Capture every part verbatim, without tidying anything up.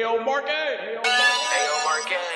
Ayo, Mark A. Ayo, Mark A.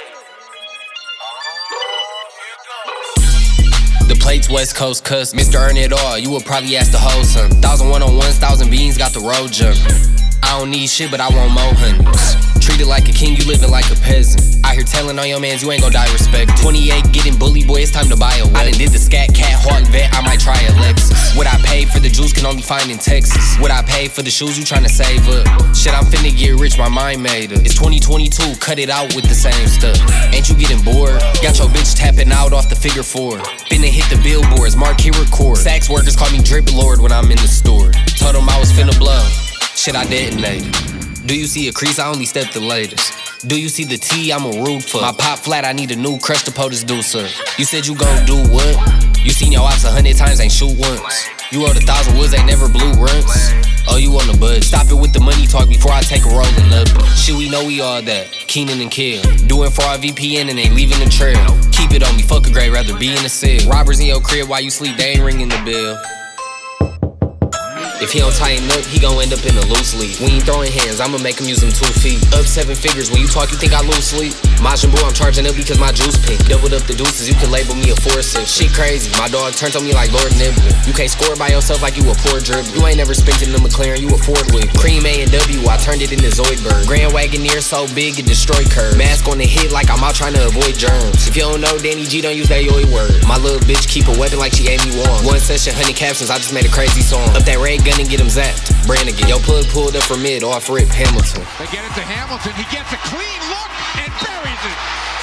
The plate's West Coast cuss, Mister Earn It All, you would probably ask the whole son. Thousand one-on-ones, thousand beans, got the road jump. I don't need shit, but I want more honeys. Treated like a king, you living like a peasant. I hear telling on your mans, you ain't gon' die respect. twenty-eight, getting bully, boy, it's time to buy a weapon. I done did the scat, cat, hawk, vet, I might try a Lexus. What I paid for the juice can only find in Texas. What I paid for the shoes, you tryna save up. Shit, I'm finna get rich, my mind made up. It's twenty twenty-two, cut it out with the same stuff. Ain't you getting bored? Got your bitch tapping out off the figure four. Finna hit the billboards, mark here, record. Sax workers call me Drip Lord when I'm in the store. Told them I was finna blow. Shit, I detonated. Do you see a crease? I only stepped the latest. Do you see the T? I'm a rude fuck. My pop flat, I need a new crush to POTUS deucer. You said you gon' do what? You seen your ops a hundred times, ain't shoot once. You rode a thousand woods, ain't never blew runs. Oh, you on the bud. Stop it with the money talk before I take a rollin' up. Shit, we know we all that. Keenan and Kill. Do it for our V P N and ain't leaving the trail. Keep it on me, fuck a grade, rather be in the cell. Robbers in your crib while you sleep, they ain't ringing the bell. If he don't tighten up, he gon' end up in a loose leaf. We ain't throwing hands, I'ma make him use them two feet. Up seven figures, when you talk, you think I lose sleep? Majin Buu, I'm charging up because my juice pink. Doubled up the deuces, you can label me a four six. Shit crazy, my dog turned on me like Lord Nibbler. You can't score by yourself like you a poor dribbler. You ain't never spent in the McLaren, you a Ford with Cream A and W, I turned it into Zoidberg. Grand Wagoneer so big, it destroy curves. Mask on the hit like I'm out trying to avoid germs. If you don't know, Danny G don't use that yoy word. My little bitch keep a weapon like she Amy Wong. One session, one hundred captions, I just made a crazy song. Up that ray gun and get him zapped. Brannigan, yo plug pulled up for mid, off rip, Hamilton. They get it to Hamilton, he gets a clean look and buries it.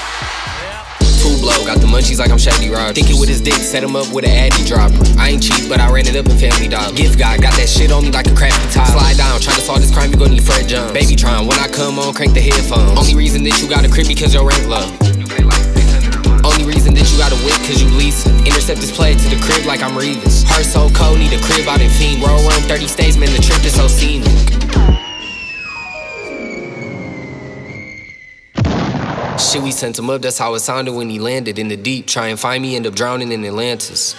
Two blow, got the munchies like I'm Shady Rod. Thinking with his dick, set him up with an Addy dropper. I ain't cheap, but I ran it up in Family Dollar. Gift guy, got that shit on me like a crafty top. Slide down, try to solve this crime, you gon' need Fred John. Baby trying, when I come on, crank the headphones. Only reason that you got a crib because your rank low. Only reason that you got a whip cause you leasing. Intercept this play to the crib like I'm Revis. Heart so cold, need a crib out in Fiend. Roll run thirty states, man, the trip is so scenic. Shit, we sent him up, that's how it sounded when he landed in the deep. Try and find me, end up drowning in Atlantis.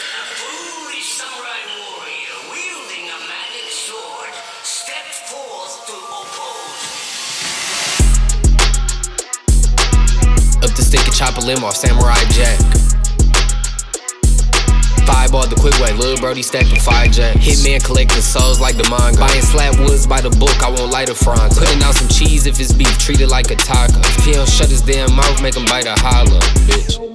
Up the stick and chop a limb off Samurai Jack. Fireball the quick way, lil' brody stacking five jack. Hitman collecting souls like the manga. Buying slab woods by the book, I won't light a front. Putting out some cheese if it's beef, treat it like a taco. If he don't shut his damn mouth, make him bite a hollow, bitch.